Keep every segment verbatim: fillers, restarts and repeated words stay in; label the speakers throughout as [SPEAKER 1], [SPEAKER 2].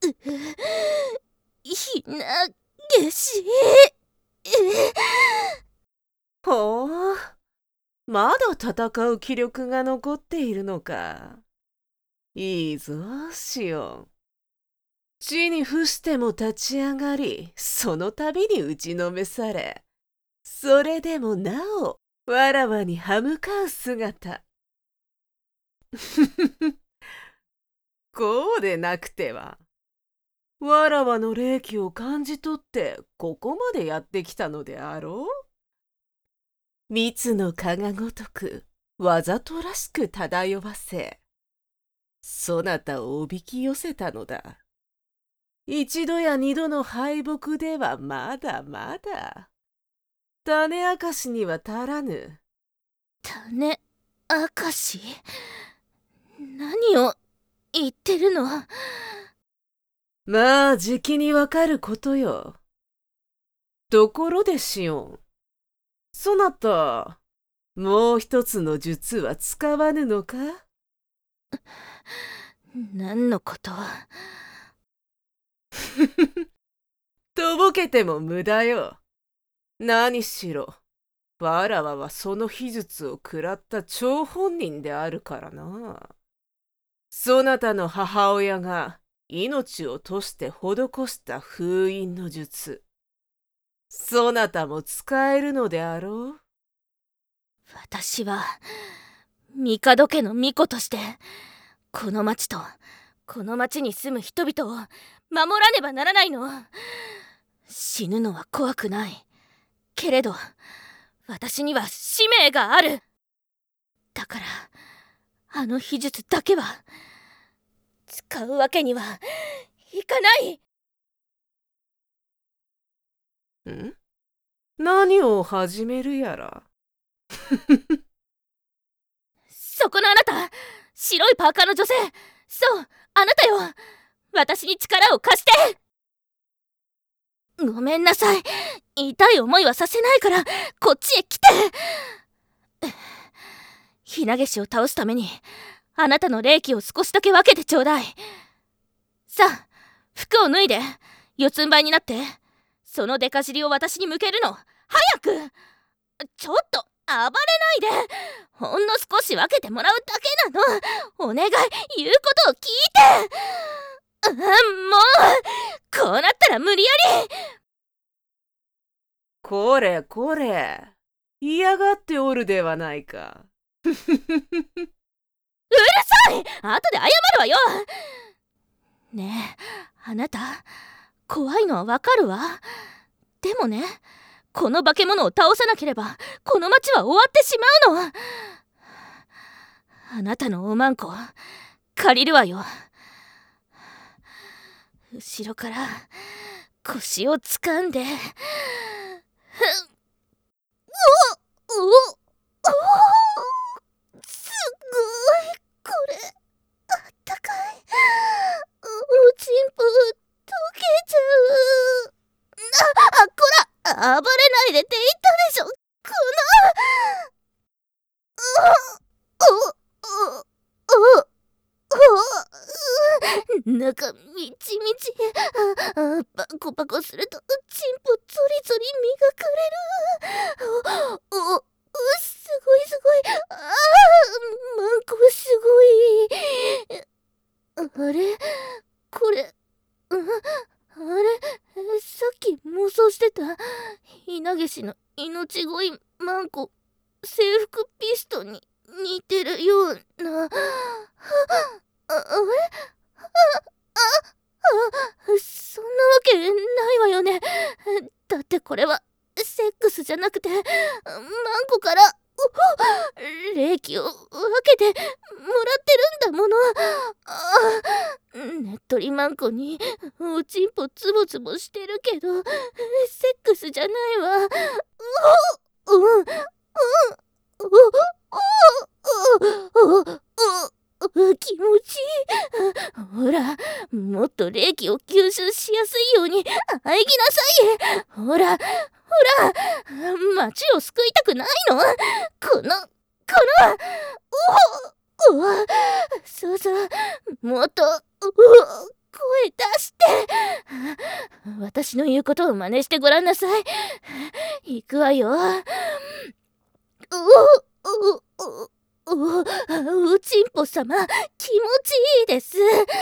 [SPEAKER 1] ひなげし。
[SPEAKER 2] ほう、まだ戦う気力が残っているのか。いいぞ、シオン。地に伏しても立ち上がり、その度に打ちのめされ、それでもなおわらわに歯向かう姿。こうでなくては。わらわの霊気を感じ取ってここまでやってきたのであろう。蜜の蚊がごとくわざとらしく漂わせ、そなたをおびき寄せたのだ。一度や二度の敗北ではまだまだ。種明かしには足らぬ。
[SPEAKER 1] 種明かし？何を言ってるの？
[SPEAKER 2] まあ、じきにわかることよ。ところでシオン、そなた、もう一つの術は使わぬのか？
[SPEAKER 1] 何のこと？
[SPEAKER 2] とぼけても無駄よ。何しろ、わらわはその秘術を食らった張本人であるからな。そなたの母親が命を賭して施した封印の術、そなたも使えるのであろう。
[SPEAKER 1] 私は帝家の巫女としてこの町とこの町に住む人々を守らねばならないの。死ぬのは怖くない。けれど私には使命がある。だからあの秘術だけは使うわけにはいかない。
[SPEAKER 2] ん？何を始めるやら。
[SPEAKER 1] そこのあなた、白いパーカーの女性、そう、あなたよ。私に力を貸して。ごめんなさい。痛い思いはさせないからこっちへ来て。ひなげしを倒すためにあなたの霊気を少しだけ分けてちょうだい。さあ、服を脱いで四つん這いになって、そのデカ尻を私に向けるの。早く。ちょっと暴れないで。ほんの少し分けてもらうだけなの。お願い、言うことを聞いて。うん、もうこうなったら無理やり。
[SPEAKER 2] これこれ、嫌がっておるではないか。
[SPEAKER 1] うるさい。後で謝るわよ。ねえ、あなた怖いのはわかるわ。でもね、この化け物を倒さなければこの町は終わってしまうの。あなたのおまんこ借りるわよ。後ろから腰を掴んで、おおおすごい、これあったかい。おちんぽ溶けちゃう。ああ、こら、暴れないでって言ったでしょ。このおおおお中みちみち。ああ、パコパコするとチンポゾリゾリ磨かれる。おおすごいすごい。ああ、マンコすごい。あれこれ、ああれさっき妄想してたひなげしの命乞いマンコ制服ピストに似てるような。あ、あれ、あ、あ、そんなわけないわよね。だってこれはセックスじゃなくてマンコから霊気を分けてもらってるんだもの。あ、ねっとりマンコにおちんぽつぼつぼしてるけどセックスじゃないわ。ううんうんおおおおお気持ちいい。ほら、もっと霊気を吸収しやすいように喘ぎなさい。ほらほら、町を救いたくないの？このこのおおそうそう、もっとおこ声出して。私の言うことを真似してごらんなさい。行くわよ。うおうおおうちんぽさま、気持ちいいです。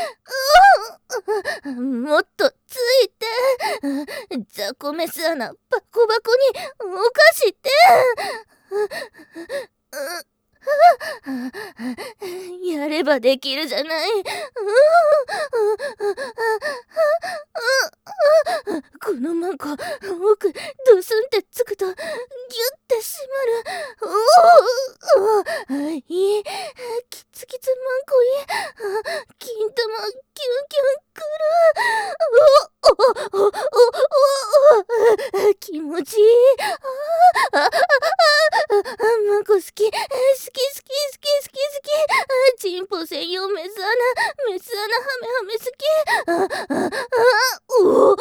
[SPEAKER 1] もっとついて。ザコメス穴バコバコに動かして。やればできるじゃない。このマンコ、奥ドスンってつくとギュッて締まる。おお、いい、キツキツマンコいい。金玉キュンキュンくる。おおおおおお、気持ちいい。あああマンコ好き好き好き好き好き好き。チンポ専用メス穴メス穴ハメハメ好き。あああおおお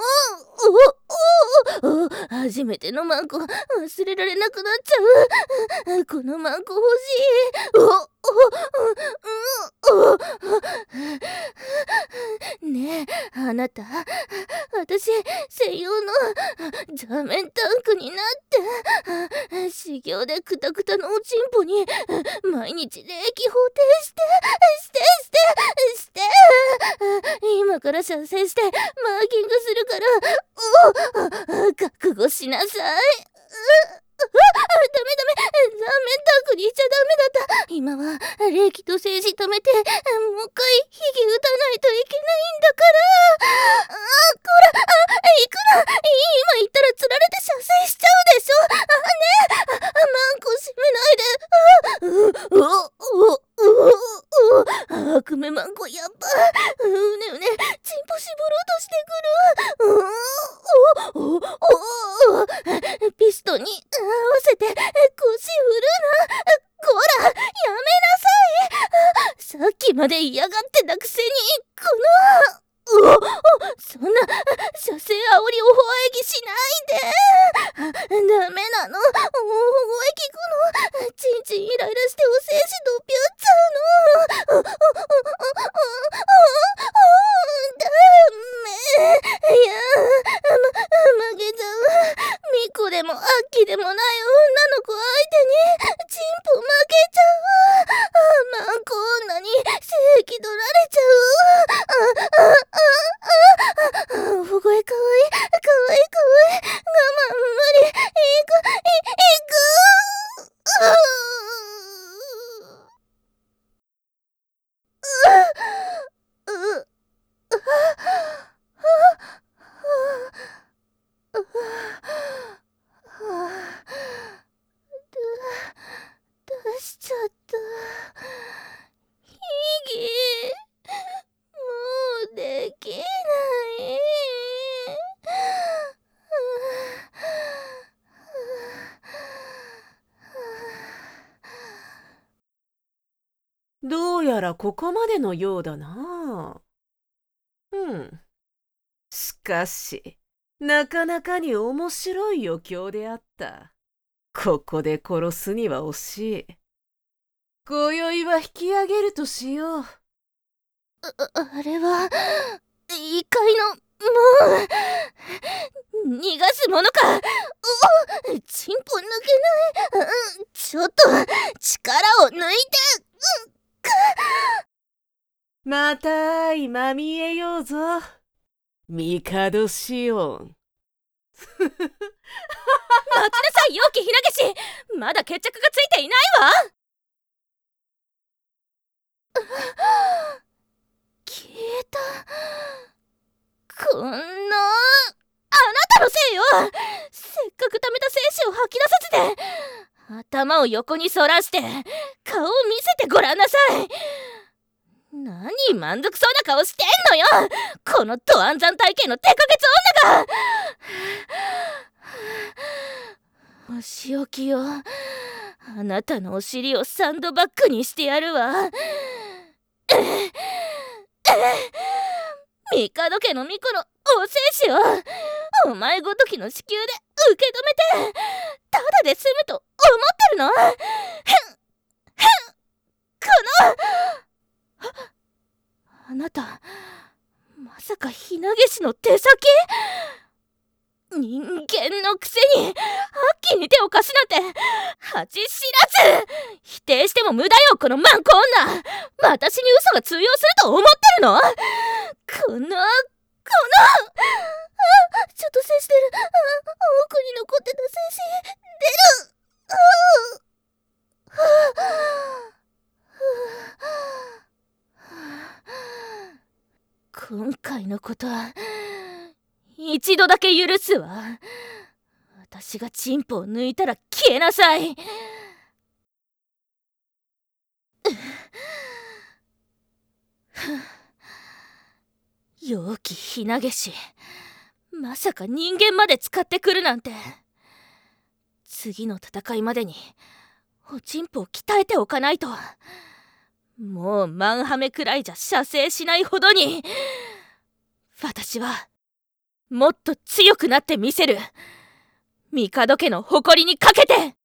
[SPEAKER 1] おお初めてのマンコ忘れられなくなっちゃう。このマンコ欲しい。おおおおねえあなた、私専用の座面タンクになって修行でクタクタのおちんぽに毎日霊気放定してしてしてして今から射精してマーキングするからお覚悟しなさい。ダメダメ、座面タンクにいちゃダメだった。今は霊気と政治止めてもう一回ヒギ打たないといけないんだから。あこらあ行くな。今行ったら釣られて射精しちゃうでしょ。あねえマンコ閉めないで。うおおおお悪夢マンコやっば。うねうねチンポ絞ろうとしてくる。おおおおピストに合わせて腰振るな。こらやめなさい。さっきまで嫌がってたくせにこのおおそんな射精あおりおほわえぎしないで。ダメなの。おほわえぎこのチンチンイライラしてお精子どっぴゃっちゃうの。おおおおおダメ。いやま負けちゃう。ミコでもアッキでもない女の子相手にチンポ負けちゃう。マンコ女に正気取られちゃう。あああああお声かわいいかわいいかわいい。我慢無理。いくいいくあうう出しちゃった。ヒギもうできない。
[SPEAKER 2] どうやらここまでのようだな。うん。しかし、なかなかに面白い余興であった。ここで殺すには惜しい。今宵は引き上げるとしよう。
[SPEAKER 1] あ, あれは異界のもう逃がすものか。おチンポ抜けない。ちょっと力を抜いて。
[SPEAKER 2] また今見えようぞ。帝シオン。
[SPEAKER 1] 待ちなさいよキヒナゲシ。まだ決着がついていないわ。消えた。こんなあなたのせいよ。せっかく溜めた精子を吐き出させて頭を横に反らして顔を見せてごらんなさい。何満足そうな顔してんのよこのド暗算体系の手かけつ女が。お仕置きよ。あなたのお尻をサンドバッグにしてやるわ。帝家の巫女のお精子をお前ごときの子宮で受け止めてただで済むと思ってるの。このあなたまさかひなげしの手先？人間のくせに悪鬼に手を貸すなんて恥知らず。否定しても無駄よ、このマンコ女。私に嘘が通用すると思ってるの？このこのあ、ちょっと接してる。あ、奥に残ってた精子出る。今回のことは一度だけ許すわ。私がチンポを抜いたら消えなさい。陽気ひなげし、まさか人間まで使ってくるなんて。次の戦いまでにおちんぽを鍛えておかないと。もうマンハメくらいじゃ射精しないほどに。私はもっと強くなってみせる。帝家の誇りにかけて。